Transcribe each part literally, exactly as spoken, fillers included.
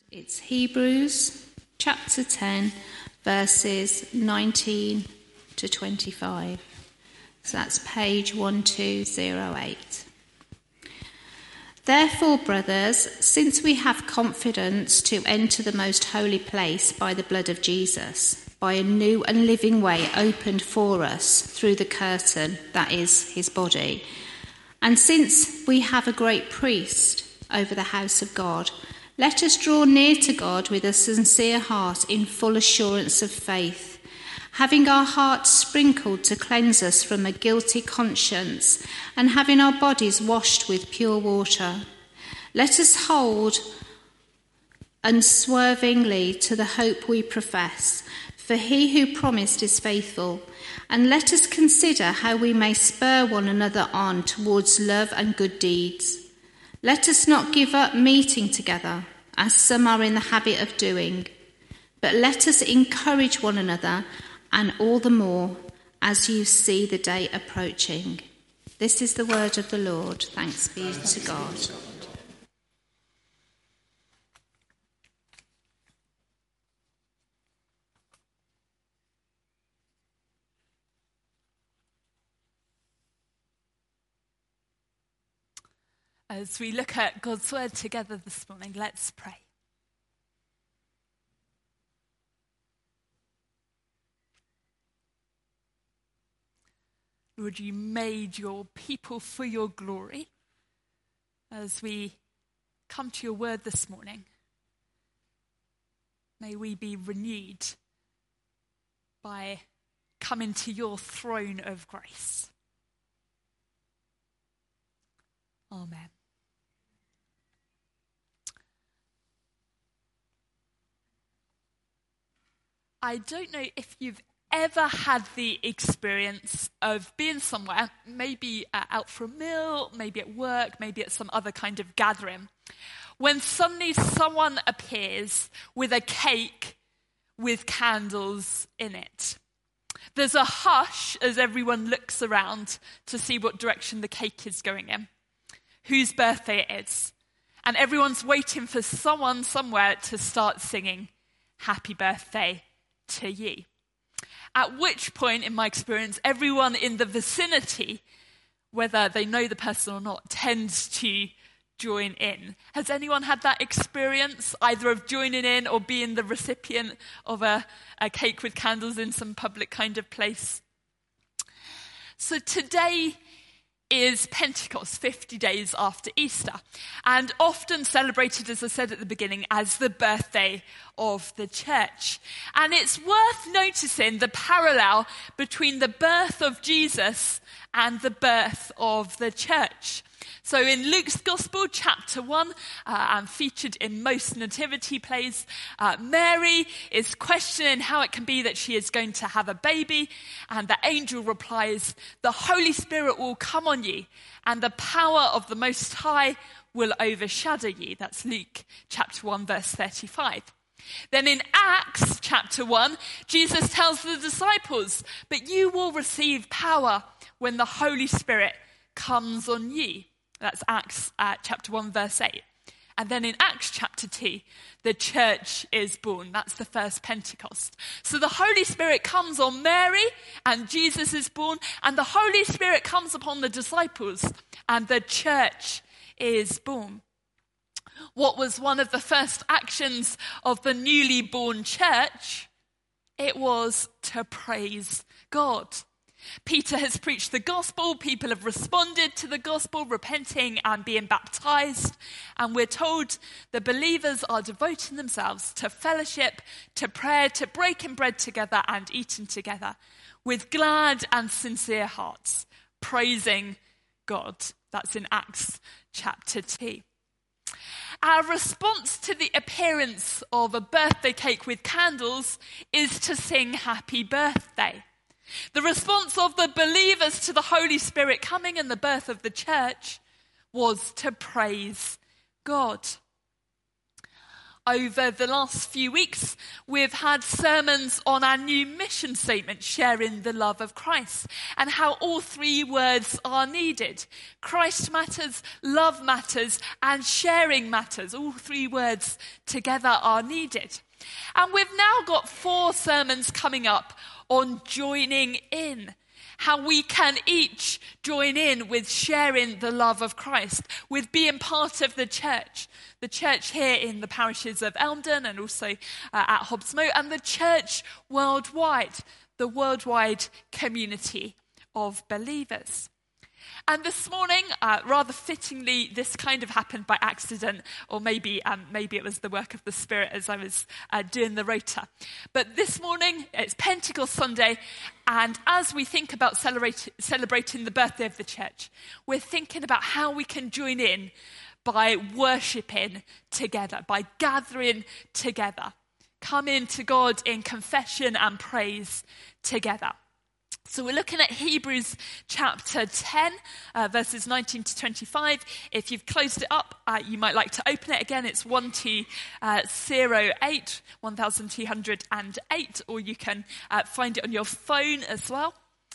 It's Hebrews chapter ten, verses nineteen to twenty-five. So that's page one two zero eight. Therefore, brothers, since we have confidence to enter the most holy place by the blood of Jesus, by a new and living way opened for us through the curtain, that is, his body, and since we have a great priest over the house of God, let us draw near to God with a sincere heart in full assurance of faith, having our hearts sprinkled to cleanse us from a guilty conscience, and having our bodies washed with pure water. Let us hold unswervingly to the hope we profess, for he who promised is faithful. And let us consider how we may spur one another on towards love and good deeds. Let us not give up meeting together, as some are in the habit of doing, but let us encourage one another, and all the more as you see the day approaching. This is the word of the Lord. Thanks be to God. As we look at God's word together this morning, let's pray. Lord, you made your people for your glory. As we come to your word this morning, may we be renewed by coming to your throne of grace. Amen. I don't know if you've ever had the experience of being somewhere, maybe uh, out for a meal, maybe at work, maybe at some other kind of gathering, when suddenly someone appears with a cake with candles in it. There's a hush as everyone looks around to see what direction the cake is going in, whose birthday it is, and everyone's waiting for someone somewhere to start singing happy birthday to you. At which point, in my experience, everyone in the vicinity, whether they know the person or not, tends to join in. Has anyone had that experience, either of joining in or being the recipient of a, a cake with candles in some public kind of place? So today is Pentecost, fifty days after Easter, and often celebrated, as I said at the beginning, as the birthday of the church. And it's worth noticing the parallel between the birth of Jesus and the birth of the church. So in Luke's Gospel, chapter one, uh, and featured in most nativity plays, uh, Mary is questioning how it can be that she is going to have a baby, and the angel replies, "The Holy Spirit will come on you, and the power of the Most High will overshadow you." That's Luke chapter one, verse thirty-five. Then in Acts chapter one, Jesus tells the disciples, "But you will receive power when the Holy Spirit comes on you." That's Acts uh, chapter one, verse eight. And then in Acts chapter two, the church is born. That's the first Pentecost. So the Holy Spirit comes on Mary, and Jesus is born, and the Holy Spirit comes upon the disciples, and the church is born. What was one of the first actions of the newly born church? It was to praise God. Peter has preached the gospel, people have responded to the gospel, repenting and being baptized, and we're told the believers are devoting themselves to fellowship, to prayer, to breaking bread together and eating together with glad and sincere hearts, praising God. That's in Acts chapter two. Our response to the appearance of a birthday cake with candles is to sing happy birthday. The response of the believers to the Holy Spirit coming and the birth of the church was to praise God. Over the last few weeks, we've had sermons on our new mission statement, sharing the love of Christ, and how all three words are needed. Christ matters, love matters, and sharing matters. All three words together are needed. And we've now got four sermons coming up on joining in. How we can each join in with sharing the love of Christ, with being part of the church. The church here in the parishes of Elmdon and also uh, at Hobbs Moat, and the church worldwide, the worldwide community of believers. And this morning, uh, rather fittingly, this kind of happened by accident, or maybe um, maybe it was the work of the Spirit as I was uh, doing the rota. But this morning, it's Pentecost Sunday, and as we think about celebrate, celebrating the birthday of the church, we're thinking about how we can join in by worshipping together, by gathering together, coming to God in confession and praise together. So we're looking at Hebrews chapter ten, uh, verses nineteen to twenty-five. If you've closed it up, uh, you might like to open it again. It's one two zero eight, one two zero eight, or you can uh, find it on your phone as well.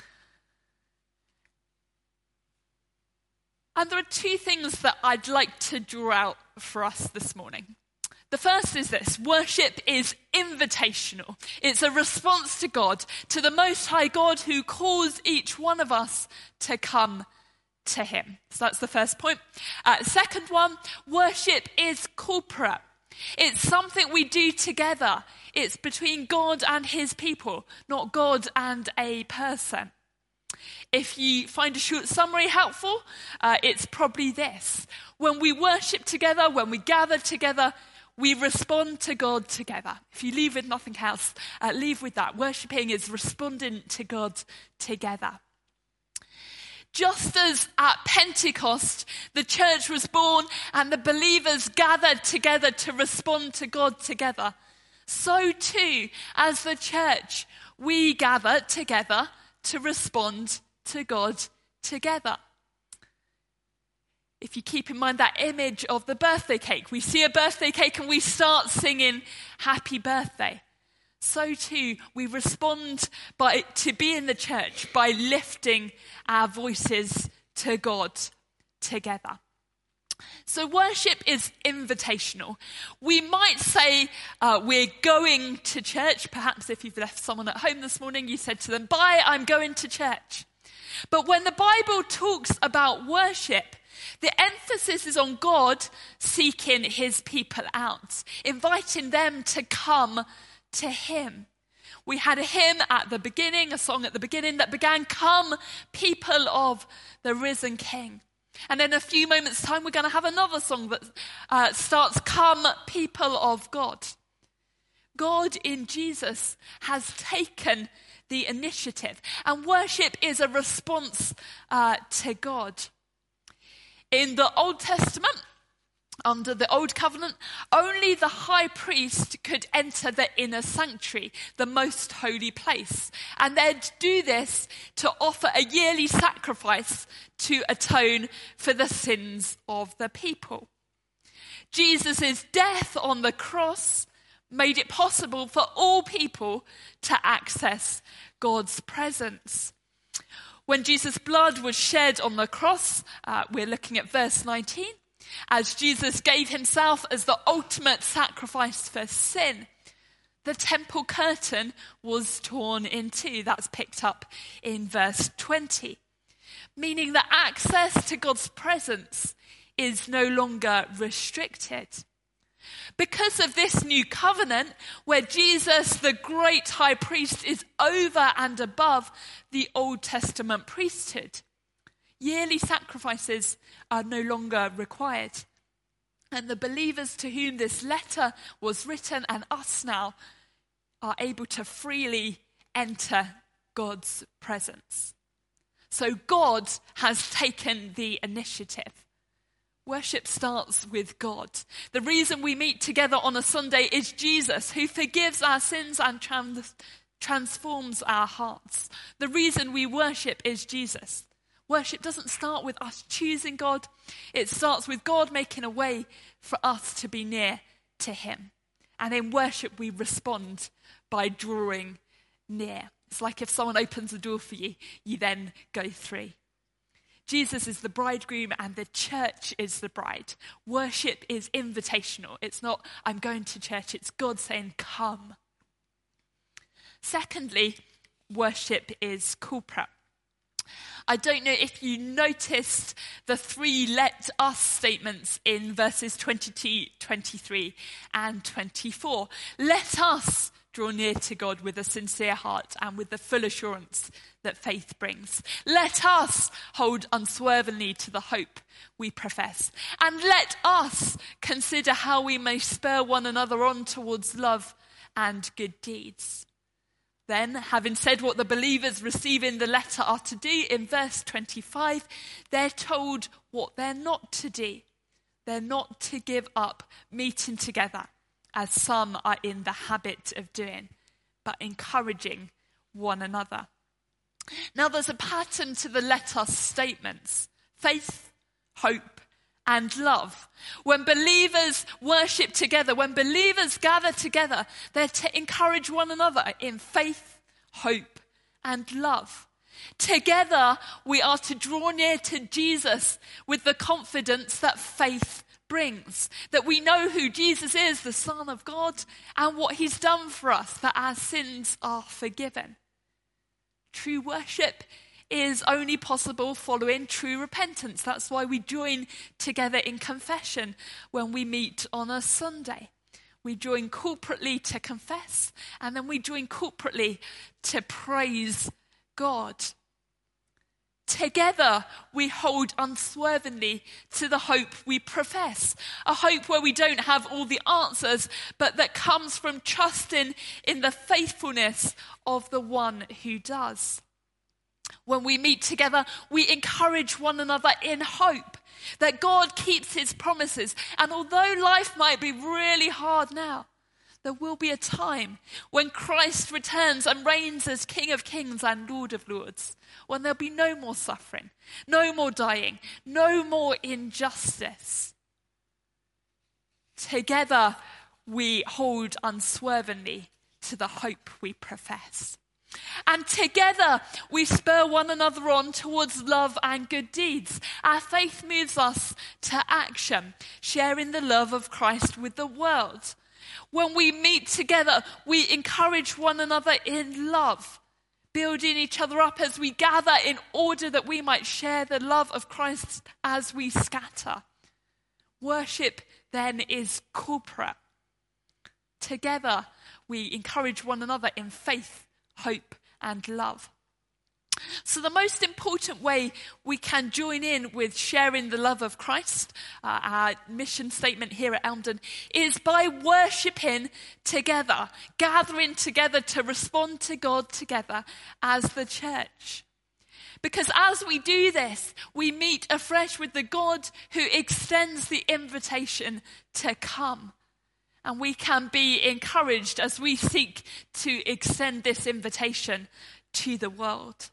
And there are two things that I'd like to draw out for us this morning. The first is this: worship is invitational. It's a response to God, to the Most High God who calls each one of us to come to him. So that's the first point. Uh, second one, worship is corporate. It's something we do together. It's between God and his people, not God and a person. If you find a short summary helpful, uh, it's probably this: when we worship together, when we gather together, we respond to God together. If you leave with nothing else, uh, leave with that. Worshipping is responding to God together. Just as at Pentecost, the church was born and the believers gathered together to respond to God together, so too, as the church, we gather together to respond to God together. If you keep in mind that image of the birthday cake, we see a birthday cake and we start singing happy birthday. So too, we respond by to be in the church by lifting our voices to God together. So worship is invitational. We might say uh, we're going to church. Perhaps if you've left someone at home this morning, you said to them, "Bye, I'm going to church." But when the Bible talks about worship, the emphasis is on God seeking his people out, inviting them to come to him. We had a hymn at the beginning, a song at the beginning that began, "Come, people of the risen King." And in a few moments' time, we're going to have another song that uh, starts, "Come, people of God." God in Jesus has taken the initiative, and worship is a response uh, to God. In the Old Testament, under the Old Covenant, only the high priest could enter the inner sanctuary, the most holy place. And they'd do this to offer a yearly sacrifice to atone for the sins of the people. Jesus' death on the cross made it possible for all people to access God's presence. When Jesus' blood was shed on the cross, uh, we're looking at verse nineteen, as Jesus gave himself as the ultimate sacrifice for sin, the temple curtain was torn in two. That's picked up in verse twenty, meaning that access to God's presence is no longer restricted. Because of this new covenant, where Jesus, the great high priest, is over and above the Old Testament priesthood, yearly sacrifices are no longer required. And the believers to whom this letter was written, and us now, are able to freely enter God's presence. So God has taken the initiative. Worship starts with God. The reason we meet together on a Sunday is Jesus, who forgives our sins and trans- transforms our hearts. The reason we worship is Jesus. Worship doesn't start with us choosing God. It starts with God making a way for us to be near to him. And in worship, we respond by drawing near. It's like if someone opens a door for you, you then go through. Jesus is the bridegroom and the church is the bride. Worship is invitational. It's not, I'm going to church. It's God saying, come. Secondly, worship is corporate. I don't know if you noticed the three let us statements in verses twenty-two, twenty-three and twenty-four. Let us draw near to God with a sincere heart and with the full assurance that faith brings. Let us hold unswervingly to the hope we profess. And let us consider how we may spur one another on towards love and good deeds. Then, having said what the believers receiving the letter are to do, in verse twenty-five, they're told what they're not to do. They're not to give up meeting together, as some are in the habit of doing, but encouraging one another. Now, there's a pattern to the let us statements: faith, hope, and love. When believers worship together, when believers gather together, they're to encourage one another in faith, hope, and love. Together, we are to draw near to Jesus with the confidence that faith brings, that we know who Jesus is, the Son of God, and what he's done for us, that our sins are forgiven. True worship is only possible following true repentance. That's why we join together in confession when we meet on a Sunday. We join corporately to confess, and then we join corporately to praise God. Together, we hold unswervingly to the hope we profess, a hope where we don't have all the answers, but that comes from trusting in the faithfulness of the one who does. When we meet together, we encourage one another in hope that God keeps his promises. And although life might be really hard now, there will be a time when Christ returns and reigns as King of Kings and Lord of Lords, when there'll be no more suffering, no more dying, no more injustice. Together, we hold unswervingly to the hope we profess. And together we spur one another on towards love and good deeds. Our faith moves us to action, sharing the love of Christ with the world. When we meet together, we encourage one another in love, building each other up as we gather in order that we might share the love of Christ as we scatter. Worship then is corporate. Together we encourage one another in faith, hope, and love. So the most important way we can join in with sharing the love of Christ, uh, our mission statement here at Elmdon, is by worshipping together, gathering together to respond to God together as the church. Because as we do this, we meet afresh with the God who extends the invitation to come. And we can be encouraged as we seek to extend this invitation to the world.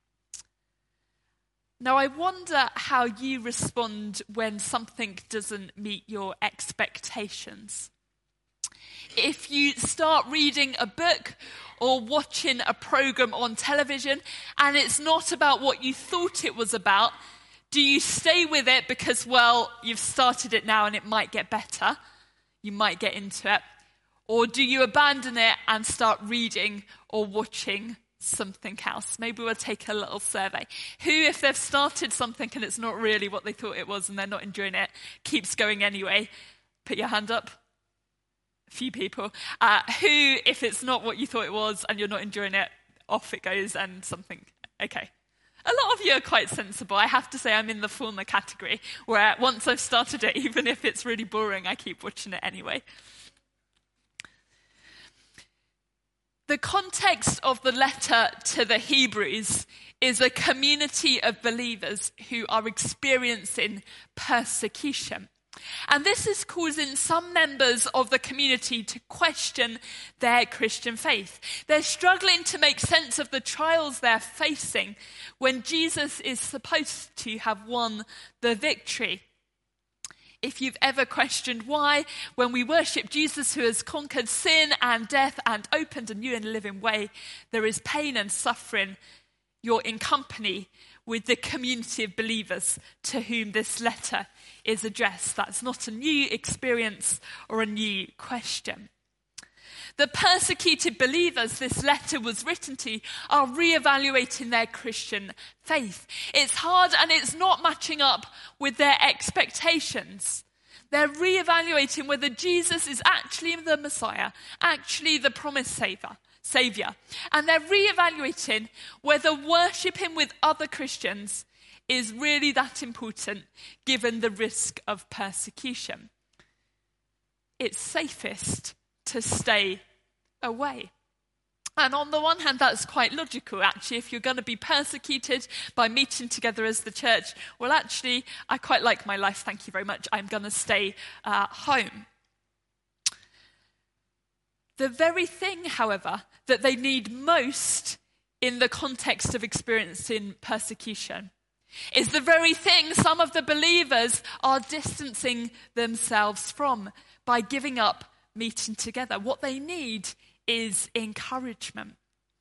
Now, I wonder how you respond when something doesn't meet your expectations. If you start reading a book or watching a program on television and it's not about what you thought it was about, do you stay with it because, well, you've started it now and it might get better? You might get into it. Or do you abandon it and start reading or watching something else? Maybe we'll take a little survey. Who, if they've started something and it's not really what they thought it was and they're not enjoying it, keeps going anyway? Put your hand up. A few people. Uh, who, if it's not what you thought it was and you're not enjoying it, off it goes and something. Okay. A lot of you are quite sensible. I have to say I'm in the former category, where once I've started it, even if it's really boring, I keep watching it anyway. The context of the letter to the Hebrews is a community of believers who are experiencing persecution. And this is causing some members of the community to question their Christian faith. They're struggling to make sense of the trials they're facing when Jesus is supposed to have won the victory. If you've ever questioned why, when we worship Jesus who has conquered sin and death and opened a new and living way, there is pain and suffering, you're in company with the community of believers to whom this letter is addressed. That's not a new experience or a new question. The persecuted believers this letter was written to are reevaluating their Christian faith. It's hard and it's not matching up with their expectations. They're reevaluating whether Jesus is actually the Messiah, actually the promised savior, savior. And they're reevaluating whether worshipping with other Christians is really that important given the risk of persecution. It's safest to stay away. And on the one hand, that's quite logical, actually. If you're going to be persecuted by meeting together as the church, well, actually, I quite like my life, thank you very much. I'm going to stay uh, home. The very thing, however, that they need most in the context of experiencing persecution is the very thing some of the believers are distancing themselves from by giving up meeting together. What they need is encouragement.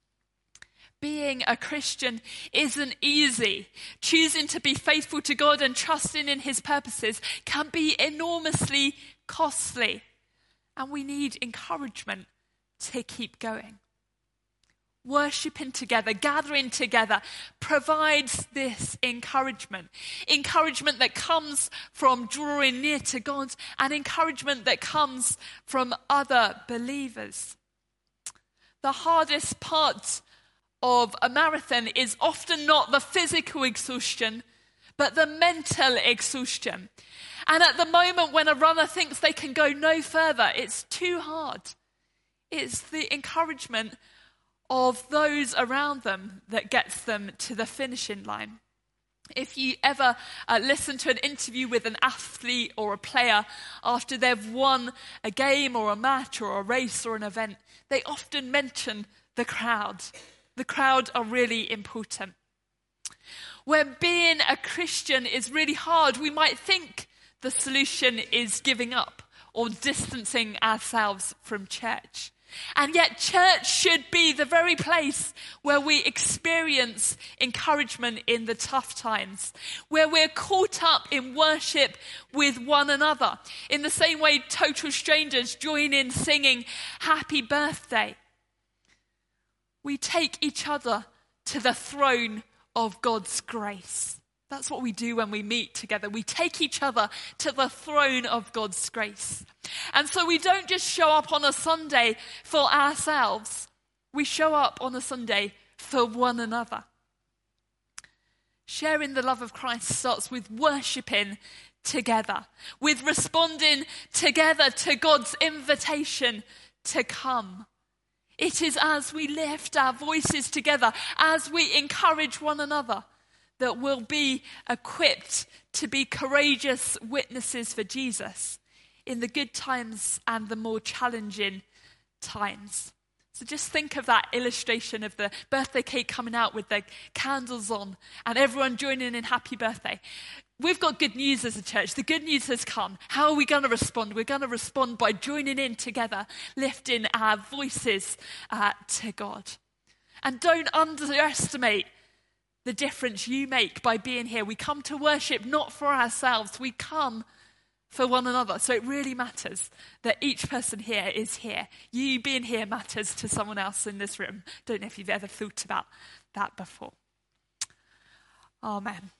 Being a Christian isn't easy. Choosing to be faithful to God and trusting in his purposes can be enormously costly. And we need encouragement to keep going. Worshipping together, gathering together provides this encouragement. Encouragement that comes from drawing near to God and encouragement that comes from other believers. The hardest part of a marathon is often not the physical exhaustion, but the mental exhaustion. And at the moment when a runner thinks they can go no further, it's too hard. It's the encouragement of those around them that gets them to the finishing line. If you ever uh, listen to an interview with an athlete or a player after they've won a game or a match or a race or an event, they often mention the crowd. The crowd are really important. When being a Christian is really hard, we might think the solution is giving up or distancing ourselves from church. And yet church should be the very place where we experience encouragement in the tough times, where we're caught up in worship with one another. In the same way total strangers join in singing happy birthday. We take each other to the throne of God's grace. That's what we do when we meet together. We take each other to the throne of God's grace. And so we don't just show up on a Sunday for ourselves. We show up on a Sunday for one another. Sharing the love of Christ starts with worshipping together, with responding together to God's invitation to come. It is as we lift our voices together, as we encourage one another, that we'll be equipped to be courageous witnesses for Jesus in the good times and the more challenging times. So just think of that illustration of the birthday cake coming out with the candles on and everyone joining in happy birthday. We've got good news as a church. The good news has come. How are we going to respond? We're going to respond by joining in together, lifting our voices uh, to God. And don't underestimate the difference you make by being here. We come to worship not for ourselves. We come for one another. So it really matters that each person here is here. You being here matters to someone else in this room. Don't know if you've ever thought about that before. Amen.